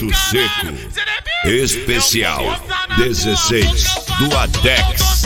Porto Seco. Especial 16 do Adex.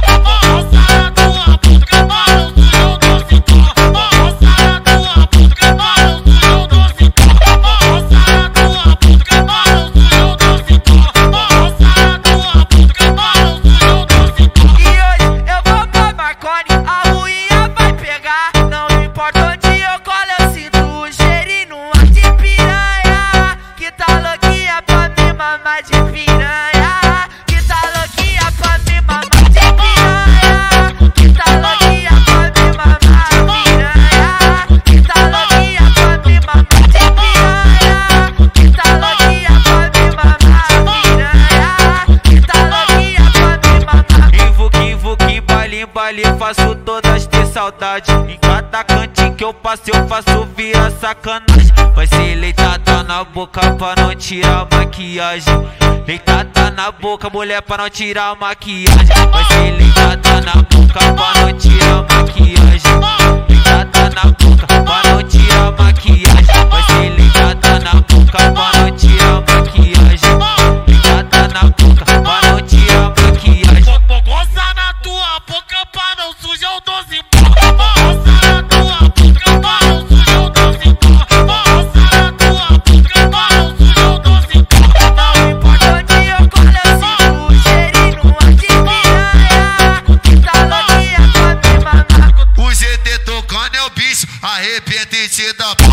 Faço todas ter saudade. Em cada cantinho que eu passo vira sacanagem. Vai ser leitada na boca pra não tirar a maquiagem. Leitada na boca, mulher, pra não tirar a maquiagem. Vai ser leitada na boca pra não tirar a maquiagem. Leitada na boca pra não tirar a maquiagem. Vai ser leitada na boca pra não tirar a maquiagem. Leitada na boca pra não tirar a maquiagem. Vou gozar na tua boca pra não sujar o doce. Vou gozar na tua boca pra não sujar o doce. Vou gozar na tua boca pra não sujar o doce. Não importa onde eu colo, eu sinto o cheirinho ar de piranha. Que tá louquinha pra me mamar. O GT tocando é o bicho, arrependente da